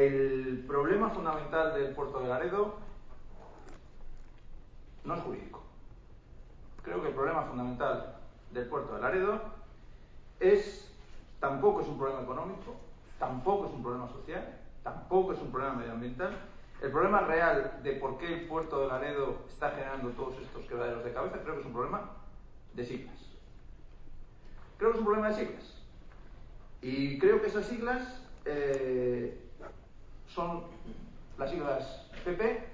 El problema fundamental del puerto de Laredo no es jurídico. Creo que el problema fundamental del puerto de Laredo tampoco es un problema económico, tampoco es un problema social, tampoco es un problema medioambiental. El problema real de por qué el puerto de Laredo está generando todos estos quebraderos de cabeza, creo que es un problema de siglas. Creo que es un problema de siglas. Y creo que esas siglas son las siglas PP